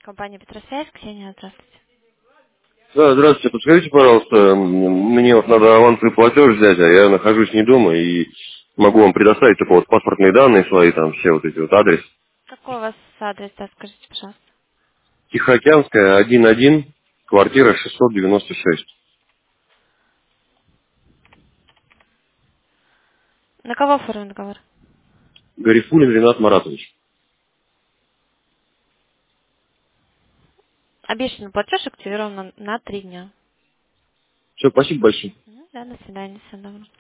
Компания Петросвязь, Ксения, здравствуйте. Да, здравствуйте. Подскажите, пожалуйста, мне вот надо авансовый платеж взять, а я нахожусь не дома и могу вам предоставить только вот паспортные данные свои, там все вот эти вот адрес. Какой у вас адрес, да, скажите, пожалуйста. Тихоокеанская, 1-1, квартира 696. На кого оформлен договор? Гарифулин Ренат Маратович. Обещанный платеж активирован на 3 дня. Все, спасибо большое. Да, до свидания, всего доброго.